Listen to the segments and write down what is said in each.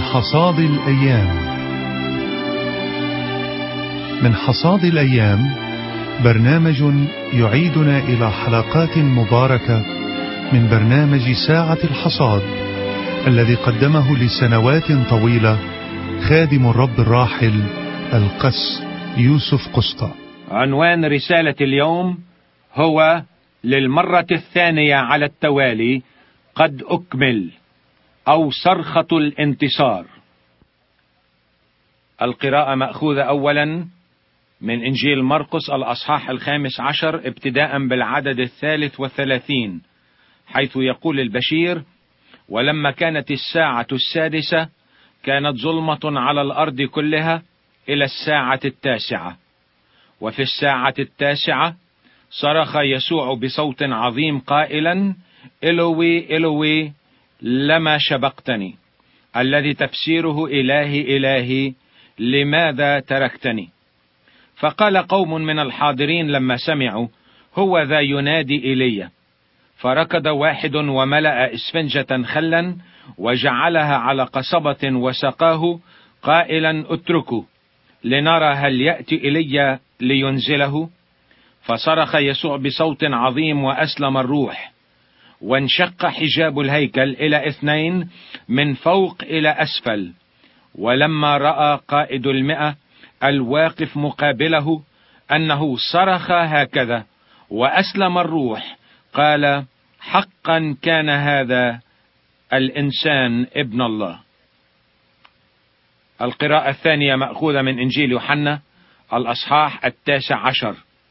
حصاد الأيام. من حصاد الأيام برنامج يعيدنا إلى حلقات مباركة من برنامج ساعة الحصاد الذي قدمه لسنوات طويلة خادم الرب الراحل القس يوسف قسطى. عنوان رسالة اليوم هو للمرة الثانية على التوالي قد أكمل، أو صرخة الانتصار. القراءة مأخوذة أولا من إنجيل مرقس الأصحاح 15 ابتداء بالعدد 33، حيث يقول البشير: ولما كانت الساعة 6 كانت ظلمة على الأرض كلها إلى الساعة 9، وفي الساعة 9 صرخ يسوع بصوت عظيم قائلا: إلوي إلوي لما شبقتني، الذي تفسيره إلهي إلهي لماذا تركتني. فقال قوم من الحاضرين لما سمعوا: هو ذا ينادي إيليا. فركض واحد وملأ إسفنجة خلا وجعلها على قصبة وسقاه قائلا: اتركوا لنرى هل يأتي إيليا لينزله. فصرخ يسوع بصوت عظيم وأسلم الروح، وانشق حجاب الهيكل إلى 2 من فوق إلى أسفل. ولما رأى قائد 100 الواقف مقابله أنه صرخ هكذا وأسلم الروح، قال: حقا كان هذا الإنسان ابن الله. القراءة الثانية مأخوذة من إنجيل يوحنا الأصحاح 19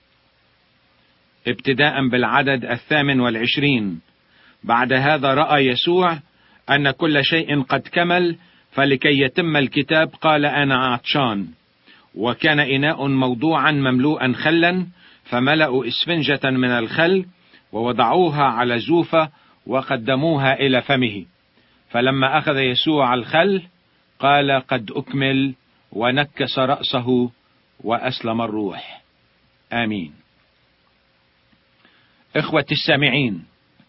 ابتداء بالعدد 28. بعد هذا رأى يسوع أن كل شيء قد كمل، فلكي يتم الكتاب قال: أنا عطشان. وكان إناء موضوعا مملوءا خلا، فملأوا إسفنجة من الخل ووضعوها على زوفة وقدموها إلى فمه. فلما أخذ يسوع الخل قال: قد أكمل، ونكس رأسه وأسلم الروح. آمين. إخوة السامعين،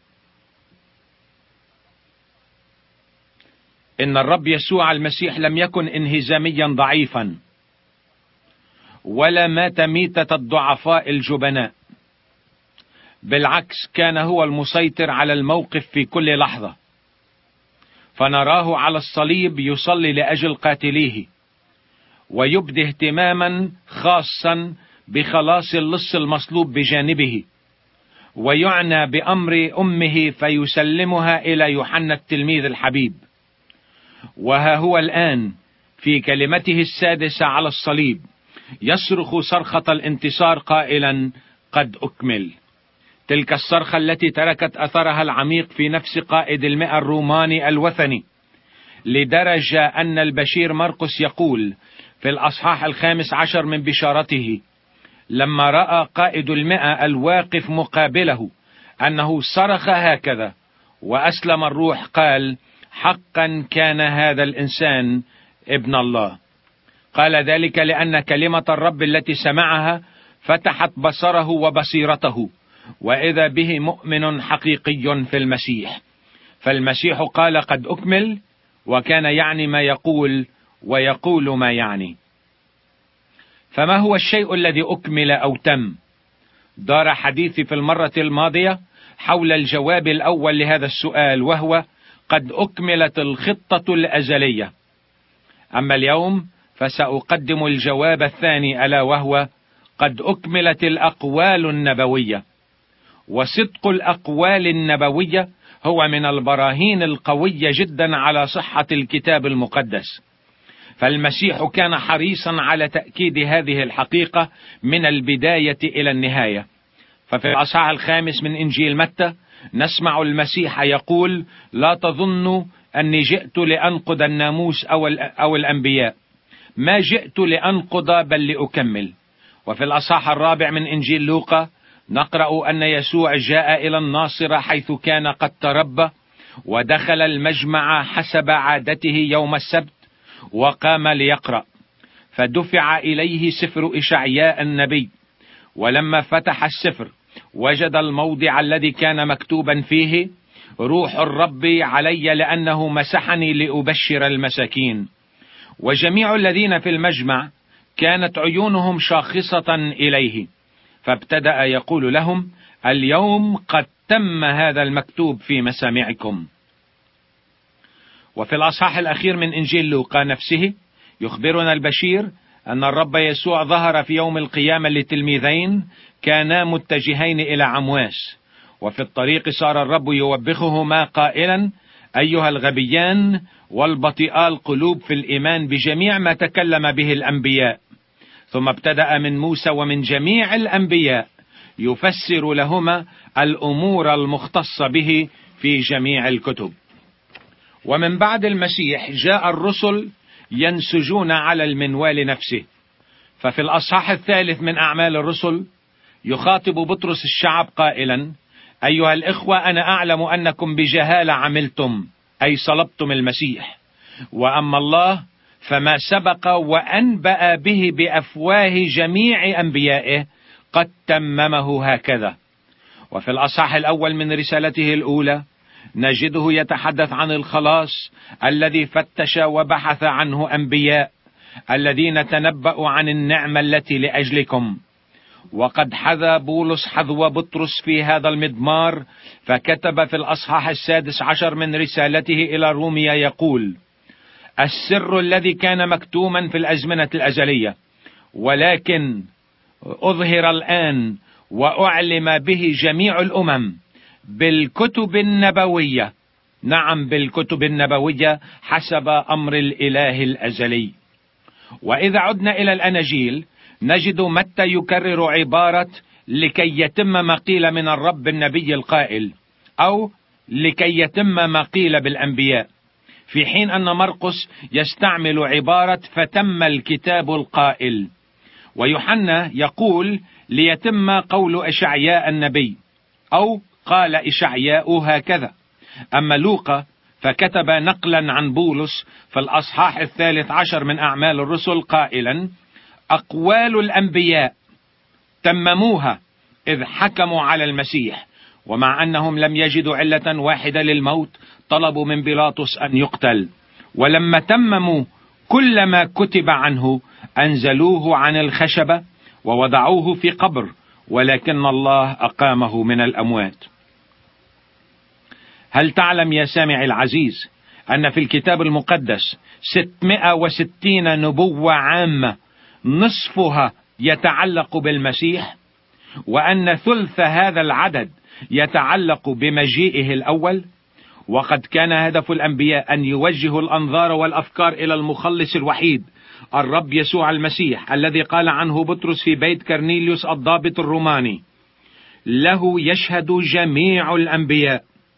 إن الرب يسوع المسيح لم يكن انهزاميا ضعيفا، ولا مات ميتة الضعفاء الجبناء. بالعكس، كان هو المسيطر على الموقف في كل لحظة. فنراه على الصليب يصلي لأجل قاتليه، ويبدي اهتماما خاصا بخلاص اللص المصلوب بجانبه، ويعنى بأمر أمه فيسلمها إلى يوحنا التلميذ الحبيب. وها هو الآن في كلمته 6 على الصليب يصرخ صرخة الانتصار قائلا: قد أكمل. تلك الصرخة التي تركت أثرها العميق في نفس قائد 100 الروماني الوثني، لدرجة أن البشير مرقس يقول في الأصحاح 15 من بشارته: لما رأى قائد 100 الواقف مقابله أنه صرخ هكذا وأسلم الروح، قال: حقا كان هذا الإنسان ابن الله. قال ذلك لأن كلمة الرب التي سمعها فتحت بصره وبصيرته، وإذا به مؤمن حقيقي في المسيح. فالمسيح قال: قد أكمل، وكان يعني ما يقول ويقول ما يعني. فما هو الشيء الذي أكمل أو تم؟ دار حديثي في المرة الماضية حول الجواب الأول لهذا السؤال، وهو: قد أكملت الخطة الأزلية. أما اليوم فسأقدم الجواب الثاني، ألا وهو: قد أكملت الأقوال النبوية. وصدق الأقوال النبوية هو من البراهين القوية جدا على صحة الكتاب المقدس. فالمسيح كان حريصا على تأكيد هذه الحقيقة من البداية إلى النهاية. ففي الأصحاح 5 من إنجيل متى نسمع المسيح يقول: لا تظنوا أني جئت لأنقض الناموس أو الأنبياء، ما جئت لأنقض بل لأكمل. وفي الأصحاح 4 من إنجيل لوقا نقرأ أن يسوع جاء إلى الناصرة حيث كان قد تربى، ودخل المجمع حسب عادته يوم السبت وقام ليقرأ. فدفع إليه سفر إشعياء النبي، ولما فتح السفر وجد الموضع الذي كان مكتوبا فيه: روح الرب علي لأنه مسحني لأبشر المساكين. وجميع الذين في المجمع كانت عيونهم شاخصة إليه، فابتدأ يقول لهم: اليوم قد تم هذا المكتوب في مسامعكم. وفي الأصحاح الأخير من إنجيل لوقا نفسه يخبرنا البشير أن الرب يسوع ظهر في يوم القيامة لتلميذين كانا متجهين إلى عمواس، وفي الطريق صار الرب يوبخهما قائلا: أيها الغبيان والبطيئا القلوب في الإيمان بجميع ما تكلم به الأنبياء. ثم ابتدأ من موسى ومن جميع الأنبياء يفسر لهما الأمور المختصة به في جميع الكتب. ومن بعد المسيح جاء الرسل ينسجون على المنوال نفسه. ففي الأصحاح الثالث من أعمال الرسل يخاطب بطرس الشعب قائلا: أيها الإخوة، أنا أعلم أنكم بجهالة عملتم، أي صلبتم المسيح، وأما الله فما سبق وأنبأ به بأفواه جميع أنبيائه قد تممه هكذا. وفي الأصحاح الأول من رسالته الأولى نجده يتحدث عن الخلاص الذي فتش وبحث عنه أنبياء الذين تنبأوا عن النعمة التي لأجلكم. وقد حذى بولس حذو بطرس في هذا المضمار، فكتب في الأصحاح 16 من رسالته إلى روميا يقول: السر الذي كان مكتوما في الأزمنة الأزلية ولكن أظهر الآن وأعلم به جميع الأمم بالكتب النبوية. نعم، بالكتب النبوية حسب أمر الإله الأزلي. وإذا عدنا إلى الأناجيل نجد متى يكرر عبارة لكي يتم ما قيل من الرب النبي القائل، أو لكي يتم ما قيل بالأنبياء، في حين أن مرقس يستعمل عبارة فتم الكتاب القائل. ويوحنا يقول ليتم قول إشعياء النبي، أو قال إشعياء هكذا. أما لوقا فكتب نقلا عن بولس في الأصحاح 13 من أعمال الرسل قائلا: أقوال الأنبياء تمموها إذ حكموا على المسيح، ومع أنهم لم يجدوا علة واحدة للموت طلبوا من بيلاطس أن يقتل، ولما تمموا كل ما كتب عنه أنزلوه عن الخشبة ووضعوه في قبر، ولكن الله أقامه من الأموات. هل تعلم يا سامع العزيز أن في الكتاب المقدس 660 نبوة عامة نصفها يتعلق بالمسيح، وأن ثلث هذا العدد يتعلق بمجيئه الأول؟ وقد كان هدف الأنبياء أن يوجهوا الأنظار والأفكار إلى المخلص الوحيد الرب يسوع المسيح، الذي قال عنه بطرس في بيت كرنيليوس الضابط الروماني: له يشهد جميع الأنبياء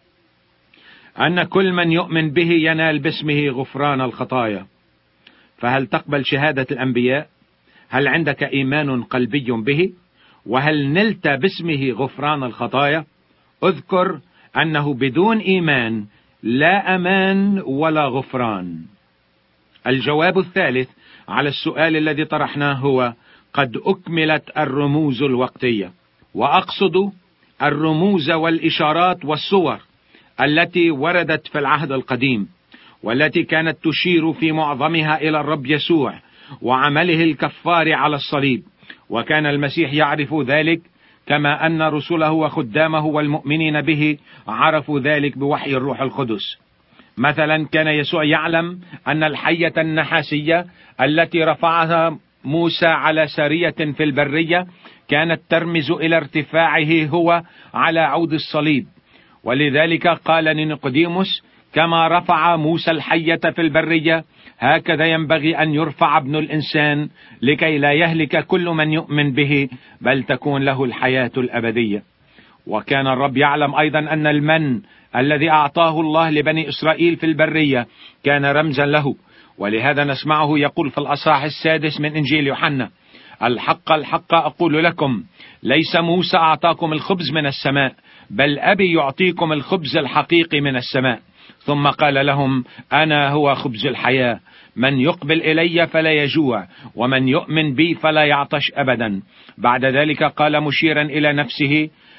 أن كل من يؤمن به ينال باسمه غفران الخطايا. فهل تقبل شهادة الأنبياء؟ هل عندك إيمان قلبي به؟ وهل نلت باسمه غفران الخطايا؟ اذكر أنه بدون إيمان لا أمان ولا غفران. الجواب الثالث على السؤال الذي طرحناه هو: قد أكملت الرموز الوقتية، وأقصد الرموز والإشارات والصور التي وردت في العهد القديم، والتي كانت تشير في معظمها إلى الرب يسوع وعمله الكفار على الصليب. وكان المسيح يعرف ذلك، كما أن رسله وخدامه والمؤمنين به عرفوا ذلك بوحي الروح القدس. مثلا كان يسوع يعلم أن الحية النحاسية التي رفعها موسى على سارية في البرية كانت ترمز إلى ارتفاعه هو على عود الصليب، ولذلك قال لنيقوديموس: كما رفع موسى الحية في البرية هكذا ينبغي أن يرفع ابن الإنسان، لكي لا يهلك كل من يؤمن به بل تكون له الحياة الأبدية. وكان الرب يعلم أيضا أن المن الذي أعطاه الله لبني إسرائيل في البرية كان رمزا له، ولهذا نسمعه يقول في الأصحاح 6 من إنجيل يوحنا: الحق الحق أقول لكم، ليس موسى أعطاكم الخبز من السماء، بل أبي يعطيكم الخبز الحقيقي من السماء. ثم قال لهم: أنا هو خبز الحياة، من يقبل إلي فلا يجوع، ومن يؤمن بي فلا يعطش أبدا. بعد ذلك قال مشيرا إلى نفسه: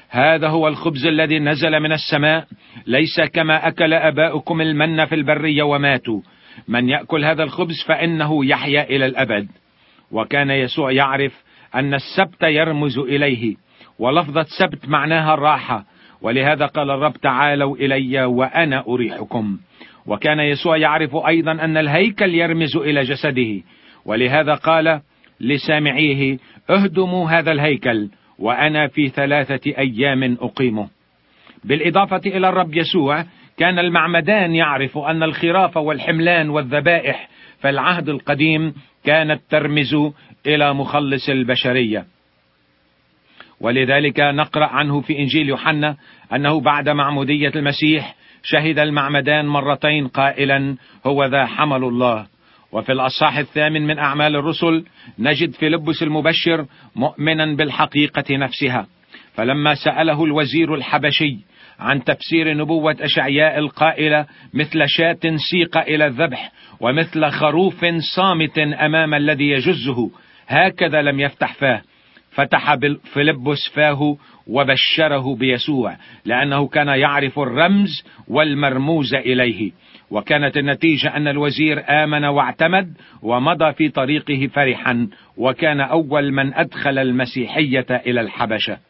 هذا هو الخبز الذي نزل من السماء، ليس كما أكل آباؤكم المن في البرية وماتوا. من يأكل هذا الخبز فإنه يحيا إلى الأبد. وكان يسوع يعرف أن السبت يرمز إليه، ولفظة سبت معناها الراحة، ولهذا قال الرب: تعالوا إلي وأنا أريحكم. وكان يسوع يعرف أيضا أن الهيكل يرمز إلى جسده، ولهذا قال لسامعيه: اهدموا هذا الهيكل وأنا في 3 أيام أقيمه. بالإضافة إلى الرب يسوع، كان المعمدان يعرف أن الخراف والحملان والذبائح في العهد القديم كانت ترمز إلى مخلص البشرية. ولذلك نقرأ عنه في إنجيل يوحنا أنه بعد معمودية المسيح شهد المعمدان مرتين قائلا: هو ذا حمل الله. وفي الأصحاح 8 من أعمال الرسل نجد فيلبس المبشر مؤمنا بالحقيقة نفسها، فلما سأله الوزير الحبشي عن تفسير نبوة أشعياء القائلة: مثل شاة سيق إلى الذبح ومثل خروف صامت أمام الذي يجزه، هكذا لم يفتح فاه، فتح فيلبس فاه وبشره بيسوع، لأنه كان يعرف الرمز والمرموز إليه. وكانت النتيجة أن الوزير آمن واعتمد ومضى في طريقه فرحا، وكان أول من أدخل المسيحية إلى الحبشة.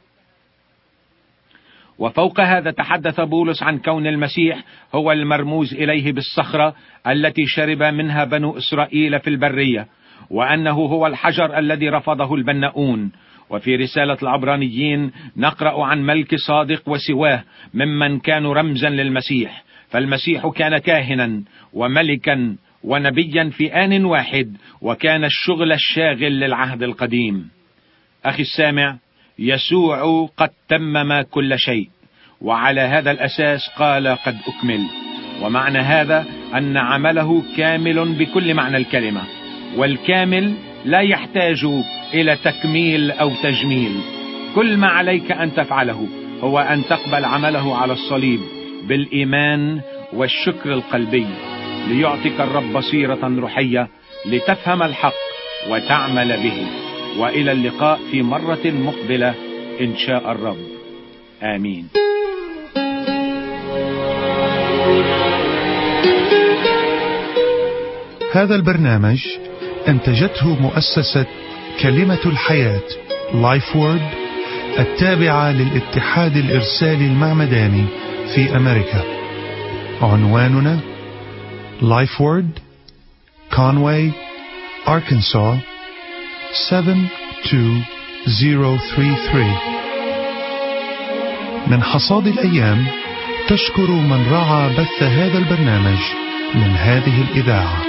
وفوق هذا تحدث بولس عن كون المسيح هو المرموز إليه بالصخرة التي شرب منها بنو إسرائيل في البرية، وأنه هو الحجر الذي رفضه البناؤون. وفي رسالة العبرانيين نقرأ عن ملك صادق وسواه ممن كانوا رمزا للمسيح، فالمسيح كان كاهنا وملكا ونبيا في آن واحد، وكان الشغل الشاغل للعهد القديم. أخي السامع، يسوع قد تمم كل شيء، وعلى هذا الأساس قال: قد أكمل. ومعنى هذا أن عمله كامل بكل معنى الكلمة، والكامل لا يحتاج إلى تكميل أو تجميل. كل ما عليك أن تفعله هو أن تقبل عمله على الصليب بالإيمان والشكر القلبي، ليعطيك الرب بصيرة روحية لتفهم الحق وتعمل به. وإلى اللقاء في مرة مقبلة إن شاء الرب. آمين. هذا البرنامج أنتجته مؤسسة كلمة الحياة لايف وورد التابعة للاتحاد الإرسالي المعمداني في أمريكا. عنواننا لايف وورد، كونواي، أركنسا 72033. من حصاد الأيام تشكر من رعى بث هذا البرنامج من هذه الإذاعة.